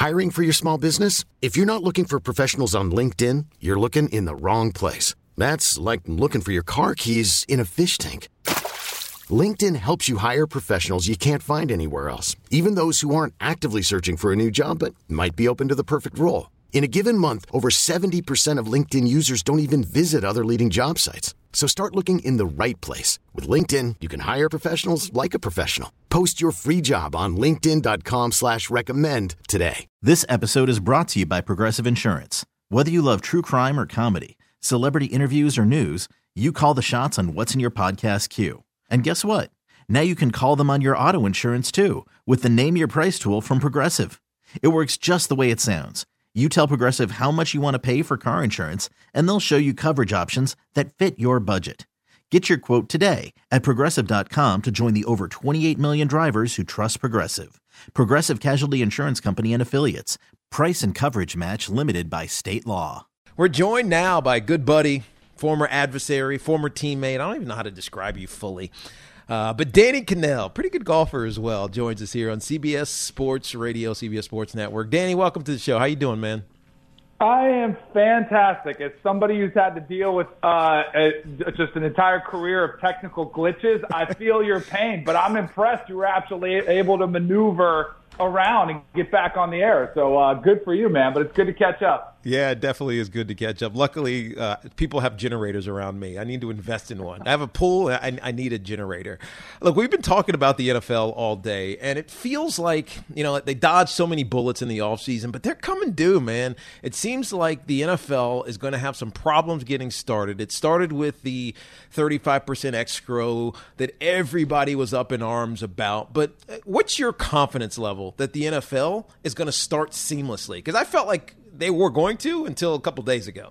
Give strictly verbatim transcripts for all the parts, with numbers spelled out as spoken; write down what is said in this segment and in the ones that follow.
Hiring for your small business? If you're not looking for professionals on LinkedIn, you're looking in the wrong place. That's like looking for your car keys in a fish tank. LinkedIn helps you hire professionals you can't find anywhere else, even those who aren't actively searching for a new job but might be open to the perfect role. In a given month, over seventy percent of LinkedIn users don't even visit other leading job sites. So start looking in the right place. With LinkedIn, you can hire professionals like a professional. Post your free job on linkedin dot com slash recommend today. This episode is brought to you by Progressive Insurance. Whether you love true crime or comedy, celebrity interviews or news, you call the shots on what's in your podcast queue. And guess what? Now you can call them on your auto insurance too with the Name Your Price tool from Progressive. It works just the way it sounds. You tell Progressive how much you want to pay for car insurance, and they'll show you coverage options that fit your budget. Get your quote today at progressive dot com to join the over twenty-eight million drivers who trust Progressive. Progressive Casualty Insurance Company and Affiliates. Price and coverage match limited by state law. We're joined now by good buddy, former adversary, former teammate. I don't even know how to describe you fully. Uh, but Danny Kanell, pretty good golfer as well, joins us here on C B S Sports Radio, C B S Sports Network. Danny, welcome to the show. How you doing, man? I am fantastic. As somebody who's had to deal with uh, a, just an entire career of technical glitches, I feel your pain. But I'm impressed you were actually able to maneuver around and get back on the air. So uh, good for you, man. But it's good to catch up. Yeah, it definitely is good to catch up. Luckily, uh, people have generators around me. I need to invest in one. I have a pool. I, I need a generator. Look, we've been talking about the N F L all day, and it feels like, you know, they dodged so many bullets in the offseason, but they're coming due, man. It seems like the N F L is going to have some problems getting started. It started with the thirty-five percent escrow that everybody was up in arms about. But what's your confidence level that the N F L is going to start seamlessly? Because I felt like they were going to until a couple days ago.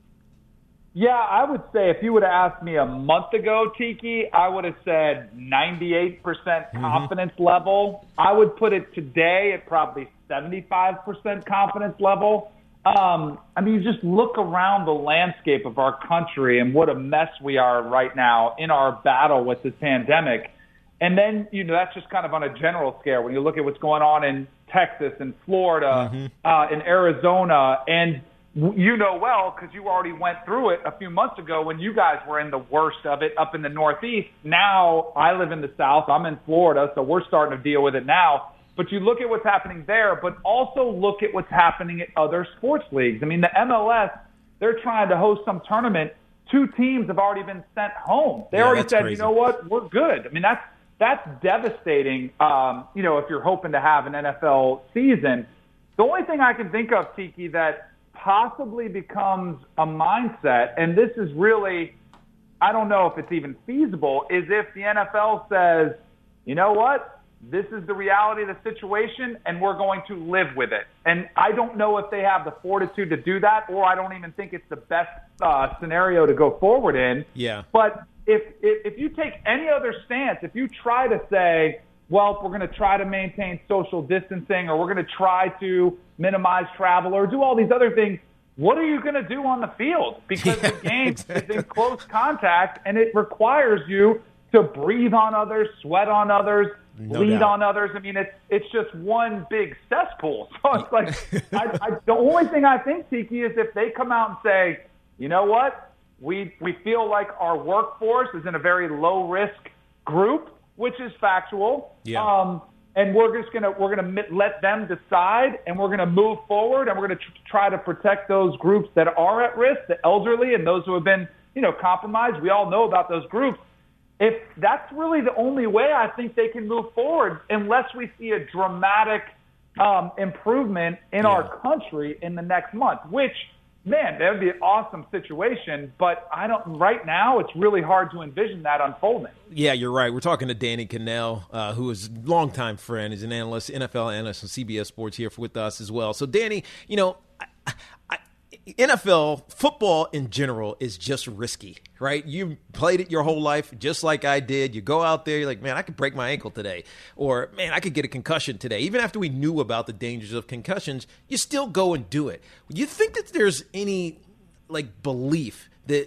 Yeah, I would say if you would have asked me a month ago, Tiki, I would have said ninety-eight percent confidence mm-hmm. level. I would put it today at probably seventy-five percent confidence level. Um, I mean, you just look around the landscape of our country and what a mess we are right now in our battle with this pandemic. And then, you know, that's just kind of on a general scale when you look at what's going on in Texas and Florida, mm-hmm. uh, in Arizona. And you know well, because you already went through it a few months ago when you guys were in the worst of it up in the Northeast. Now I live in the South. I'm in Florida, so we're starting to deal with it now. But you look at what's happening there, but also look at what's happening at other sports leagues. I mean, the M L S, they're trying to host some tournament. Two teams have already been sent home. They yeah, already said, crazy. You know what, we're good. I mean, that's That's devastating, um, you know, if you're hoping to have an N F L season. The only thing I can think of, Tiki, that possibly becomes a mindset, and this is really, I don't know if it's even feasible, is if the N F L says, you know what, this is the reality of the situation, and we're going to live with it. And I don't know if they have the fortitude to do that, or I don't even think it's the best uh, scenario to go forward in. Yeah. But If, if if you take any other stance, if you try to say, well, we're going to try to maintain social distancing or we're going to try to minimize travel or do all these other things, what are you going to do on the field? Because yeah, the game exactly. is in close contact and it requires you to breathe on others, sweat on others, no bleed doubt. on others. I mean, it's it's just one big cesspool. So it's like I, I, the only thing I think, Tiki, is if they come out and say, you know what? We we feel like our workforce is in a very low risk group, which is factual. Yeah. Um, and we're just gonna we're gonna let them decide, and we're gonna move forward, and we're gonna tr- try to protect those groups that are at risk, the elderly, and those who have been you know compromised. We all know about those groups. If that's really the only way, I think they can move forward, unless we see a dramatic um, improvement in yeah. our country in the next month, which. Man, that would be an awesome situation, but I don't. Right now, it's really hard to envision that unfolding. Yeah, you're right. We're talking to Danny Kanell, uh, who is a longtime friend. He's an analyst, N F L analyst on C B S Sports here with us as well. So, Danny, you know, I, I, N F L football in general is just risky, right? You played it your whole life, just like I did. You go out there, you're like, man, I could break my ankle today, or man, I could get a concussion today. Even after we knew about the dangers of concussions, you still go and do it. You think that there's any like belief that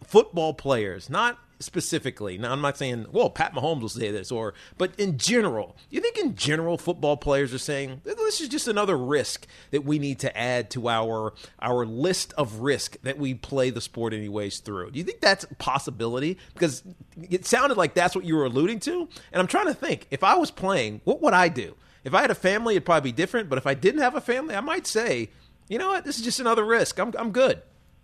football players, not specifically. Now, I'm not saying, well, Pat Mahomes will say this, or, but in general, you think in general football players are saying, this is just another risk that we need to add to our our list of risk that we play the sport anyways through? Do you think that's a possibility? Because it sounded like that's what you were alluding to. And I'm trying to think, if I was playing, what would I do? If I had a family, it'd probably be different. But if I didn't have a family, I might say, you know what, this is just another risk. I'm I'm good.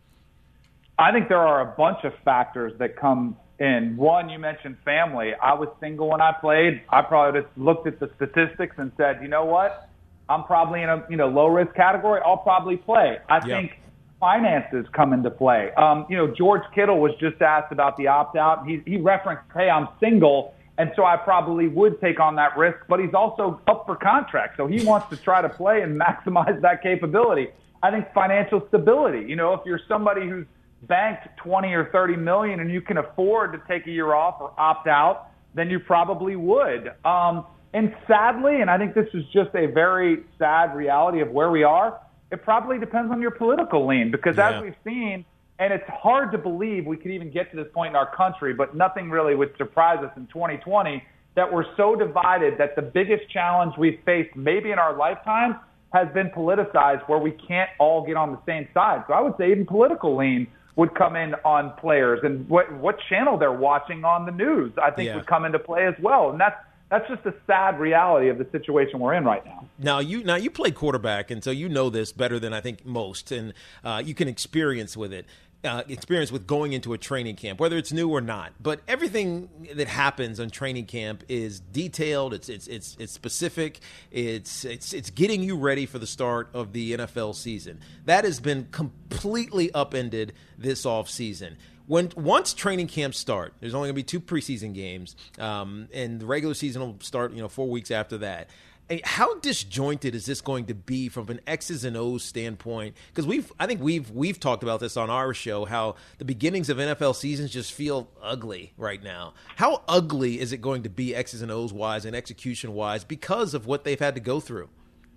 I think there are a bunch of factors that come in. One, you mentioned family. I was single when I played. I probably just looked at the statistics and said, you know what? I'm probably in a you know low risk category. I'll probably play. I yep. think finances come into play. Um, you know, George Kittle was just asked about the opt out. He he referenced, hey, I'm single, and so I probably would take on that risk. But he's also up for contract, so he wants to try to play and maximize that capability. I think financial stability. You know, if you're somebody who's banked twenty or thirty million and you can afford to take a year off or opt out, then you probably would. Um, and sadly, and I think this is just a very sad reality of where we are, it probably depends on your political lean, because yeah. as we've seen, and it's hard to believe we could even get to this point in our country, but nothing really would surprise us in twenty twenty, that we're so divided that the biggest challenge we've faced maybe in our lifetime has been politicized, where we can't all get on the same side. So I would say even political lean would come in on players, and what what channel they're watching on the news, I think yeah. would come into play as well. And that's that's just a sad reality of the situation we're in right now. Now you now you played quarterback, and so you know this better than I think most, and uh, you can experience with it. Uh, experience with going into a training camp, whether it's new or not. But everything that happens on training camp is detailed. It's it's it's it's specific. It's it's it's getting you ready for the start of the N F L season. That has been completely upended this offseason. When once training camps start, there's only going to be two preseason games, um, and the regular season will start, you know, four weeks after that. How disjointed is this going to be from an X's and O's standpoint? Because we've, I think we've we've talked about this on our show, how the beginnings of N F L seasons just feel ugly right now. How ugly is it going to be X's and O's wise and execution wise because of what they've had to go through?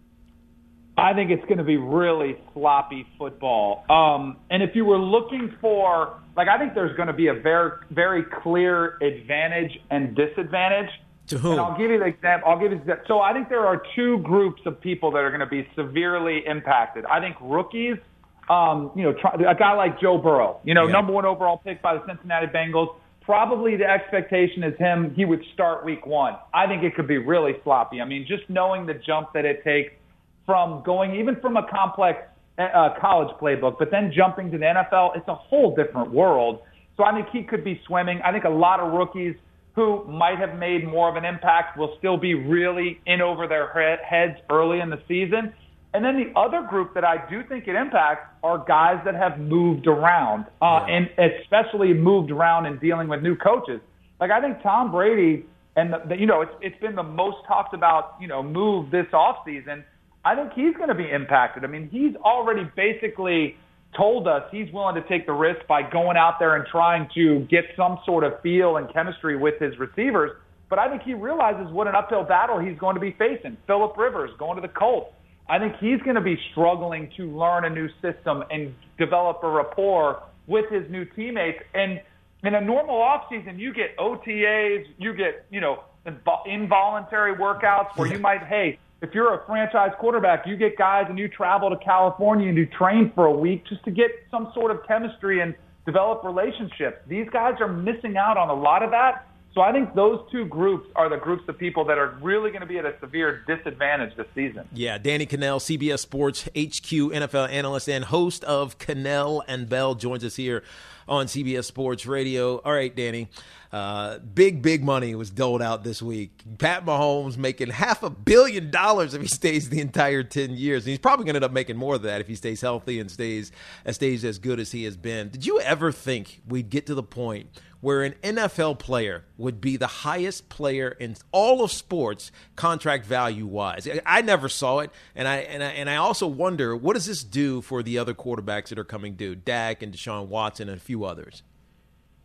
I think it's going to be really sloppy football. Um, and if you were looking for, like, I think there's going to be a very very clear advantage and disadvantage. To whom? And I'll give you the example. I'll give you the, so I think there are two groups of people that are going to be severely impacted. I think rookies, um, you know, try, a guy like Joe Burrow, you know, yeah. number one overall pick by the Cincinnati Bengals. Probably the expectation is him. He would start week one. I think it could be really sloppy. I mean, just knowing the jump that it takes from going even from a complex uh, college playbook, but then jumping to the N F L, it's a whole different world. So I think he could be swimming. I think a lot of rookies who might have made more of an impact will still be really in over their heads early in the season. And then the other group that I do think it impacts are guys that have moved around, uh, yeah. and especially moved around in dealing with new coaches. Like, I think Tom Brady, and the, the, you know, it's, it's been the most talked about, you know, move this offseason. I think he's going to be impacted. I mean, he's already basically told us he's willing to take the risk by going out there and trying to get some sort of feel and chemistry with his receivers. But I think he realizes what an uphill battle he's going to be facing. Phillip Rivers going to the Colts. I think he's going to be struggling to learn a new system and develop a rapport with his new teammates. And in a normal offseason, you get O T As, you get, you know, involuntary workouts where you might, hey, if you're a franchise quarterback, you get guys and you travel to California and you train for a week just to get some sort of chemistry and develop relationships. These guys are missing out on a lot of that. So I think those two groups are the groups of people that are really going to be at a severe disadvantage this season. Yeah, Danny Kanell, C B S Sports H Q N F L analyst and host of Kanell and Bell, joins us here on C B S Sports Radio. All right, Danny, uh, big, big money was doled out this week. Pat Mahomes making half a billion dollars if he stays the entire ten years. And he's probably going to end up making more of that if he stays healthy and stays, and stays as good as he has been. Did you ever think we'd get to the point where an N F L player would be the highest player in all of sports contract value-wise? I never saw it, and I and I, and I also wonder, what does this do for the other quarterbacks that are coming due, Dak and Deshaun Watson and a few others?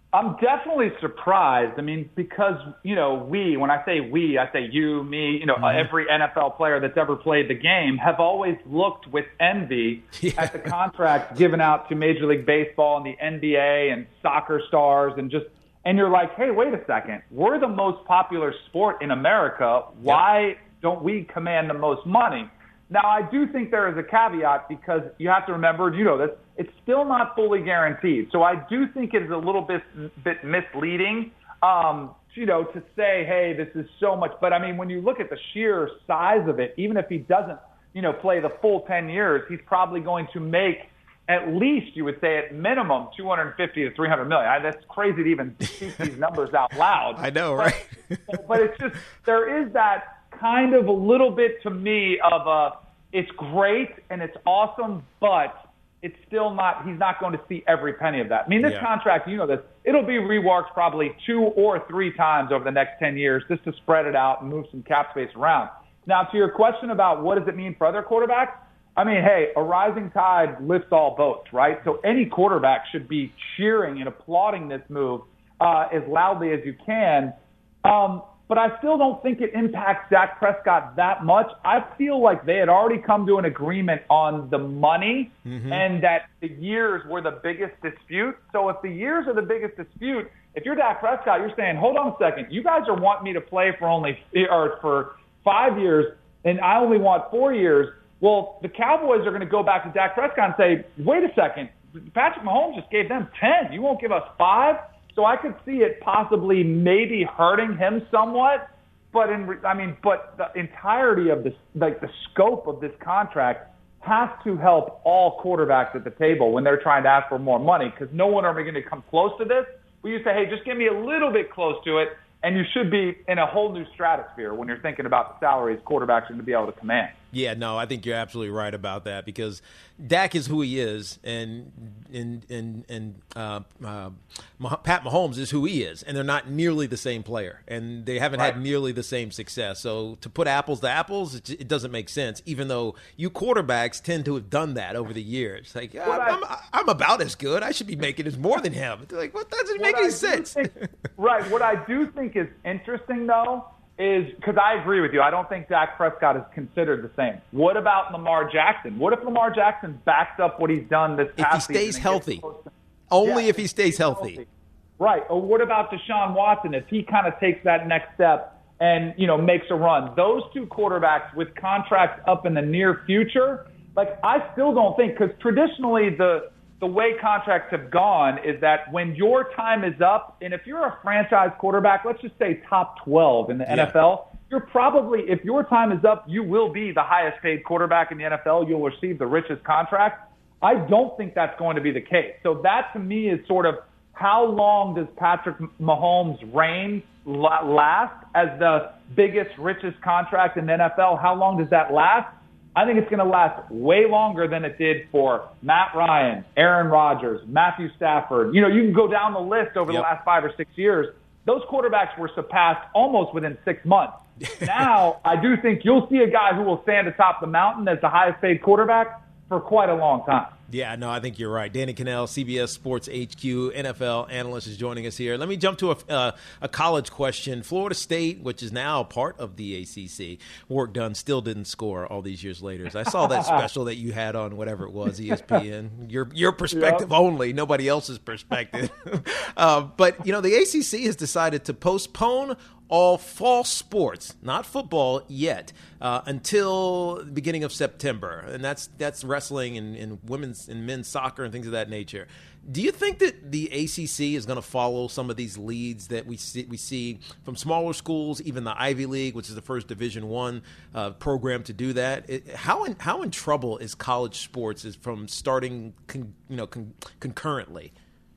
I'm definitely surprised. I mean, because, you know, we, when I say we, I say you, me, you know, mm-hmm. every N F L player that's ever played the game have always looked with envy yeah. at the contracts given out to Major League Baseball and the N B A and soccer stars and just, and you're like, hey, wait a second. We're the most popular sport in America. Why yep. don't we command the most money? Now, I do think there is a caveat because you have to remember, you know this, it's still not fully guaranteed. So I do think it is a little bit bit misleading, um, you know, to say, hey, this is so much. But, I mean, when you look at the sheer size of it, even if he doesn't, you know, play the full ten years, he's probably going to make at least, you would say, at minimum, two hundred fifty to three hundred million. I, that's crazy to even speak these numbers out loud. I know, right? But, but it's just, there is that kind of a little bit to me of a, it's great and it's awesome, but it's still not, he's not going to see every penny of that. I mean, this yeah. contract, you know this, it'll be reworked probably two or three times over the next ten years just to spread it out and move some cap space around. Now, to your question about what does it mean for other quarterbacks, I mean, hey, a rising tide lifts all boats, right? So any quarterback should be cheering and applauding this move uh, as loudly as you can. Um, But I still don't think it impacts Dak Prescott that much. I feel like they had already come to an agreement on the money mm-hmm. and that the years were the biggest dispute. So if the years are the biggest dispute, if you're Dak Prescott, you're saying, hold on a second, you guys are wanting me to play for only or for five years and I only want four years. Well, the Cowboys are going to go back to Dak Prescott and say, wait a second, Patrick Mahomes just gave them ten. You won't give us five? So I could see it possibly maybe hurting him somewhat, but in I mean, but the entirety of this, like the scope of this contract, has to help all quarterbacks at the table when they're trying to ask for more money because no one are going to come close to this. We used to say, hey, just give me a little bit close to it, and you should be in a whole new stratosphere when you're thinking about the salaries quarterbacks are going to be able to command. Yeah, no, I think you're absolutely right about that because Dak is who he is, and and and and uh, uh, Pat Mahomes is who he is, and they're not nearly the same player, and they haven't right. had nearly the same success. So to put apples to apples, it, it doesn't make sense. Even though you quarterbacks tend to have done that over the years, like I'm, I, I'm, I'm about as good, I should be making as more than him. They're like, what doesn't make any I sense? Think, right. What I do think is interesting though. Is because I agree with you. I don't think Dak Prescott is considered the same. What about Lamar Jackson? What if Lamar Jackson backs up what he's done this past season? If he stays healthy. Only yeah, if he stays healthy. healthy. Right. Or what about Deshaun Watson if he kind of takes that next step and, you know, makes a run? Those two quarterbacks with contracts up in the near future, like I still don't think, because traditionally the the way contracts have gone is that when your time is up, and if you're a franchise quarterback, let's just say top twelve in the yeah. N F L, you're probably, if your time is up, you will be the highest paid quarterback in the N F L. You'll receive the richest contract. I don't think that's going to be the case. So that to me is sort of how long does Patrick Mahomes' reign last as the biggest, richest contract in the N F L? How long does that last? I think it's going to last way longer than it did for Matt Ryan, Aaron Rodgers, Matthew Stafford. You know, you can go down the list over yep. the last five or six years. Those quarterbacks were surpassed almost within six months. Now, I do think you'll see a guy who will stand atop the mountain as the highest paid quarterback for quite a long time. Yeah, no, I think you're right. Danny Kanell, C B S Sports H Q, N F L analyst, is joining us here. Let me jump to a, uh, a college question. Florida State, which is now part of the A C C, work done, still didn't score all these years later. I saw that special that you had on whatever it was, E S P N. Your your perspective yep. only, nobody else's perspective. uh, but, you know, the A C C has decided to postpone all fall sports, not football yet, uh, until the beginning of September. And that's that's wrestling and, and women's and men's soccer and things of that nature. Do you think that the A C C is going to follow some of these leads that we see, we see from smaller schools, even the Ivy League, which is the first Division One uh, program to do that? It, how in how in trouble is college sports is from starting con, you know con, concurrently?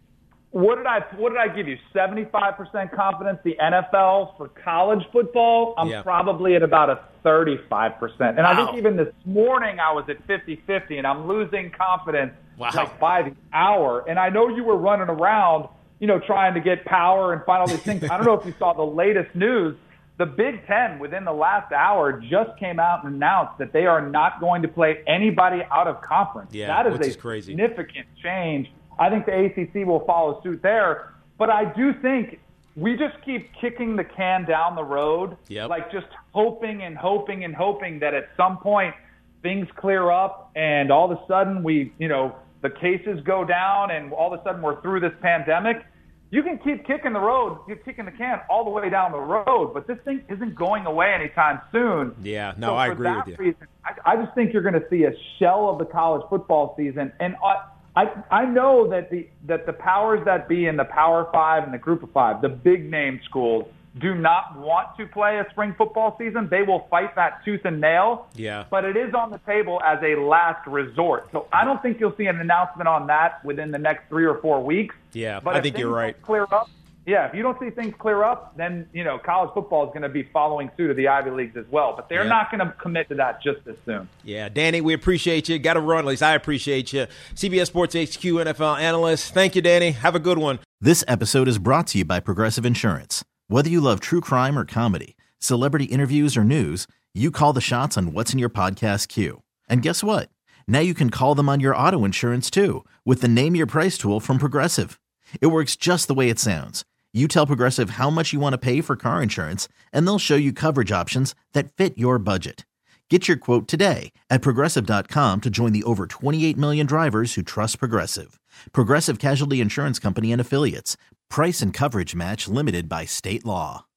What did I what did I give you? seventy-five percent confidence the N F L for college football? I'm yeah. probably at about a thirty-five percent. And wow. I think even this morning I was at fifty-fifty, and I'm losing confidence wow. like by the hour. And I know you were running around, you know, trying to get power and find all these things. I don't know if you saw the latest news. The Big Ten, within the last hour, just came out and announced that they are not going to play anybody out of conference. Yeah, that is which a is crazy. significant change. I think the A C C will follow suit there. But I do think we just keep kicking the can down the road, yep. like just hoping and hoping and hoping that at some point things clear up and all of a sudden we, you know, the cases go down and all of a sudden we're through this pandemic. You can keep kicking the road, you're kicking the can all the way down the road, but this thing isn't going away anytime soon. Yeah, no, so I for agree that with you. Reason, I, I just think you're going to see a shell of the college football season. And I, I, I know that the that the powers that be in the Power Five and the Group of Five, the big name schools, do not want to play a spring football season. They will fight that tooth and nail. Yeah. But it is on the table as a last resort. So I don't think you'll see an announcement on that within the next three or four weeks. Yeah, but I think you're right. Clear up. Yeah, if you don't see things clear up, then, you know, college football is going to be following suit of the Ivy Leagues as well. But they're yeah. not going to commit to that just as soon. Yeah, Danny, we appreciate you. Got to run. At least I appreciate you. C B S Sports H Q N F L analyst. Thank you, Danny. Have a good one. This episode is brought to you by Progressive Insurance. Whether you love true crime or comedy, celebrity interviews or news, you call the shots on what's in your podcast queue. And guess what? Now you can call them on your auto insurance too with the Name Your Price tool from Progressive. It works just the way it sounds. You tell Progressive how much you want to pay for car insurance, and they'll show you coverage options that fit your budget. Get your quote today at Progressive dot com to join the over twenty-eight million drivers who trust Progressive. Progressive Casualty Insurance Company and Affiliates. Price and coverage match limited by state law.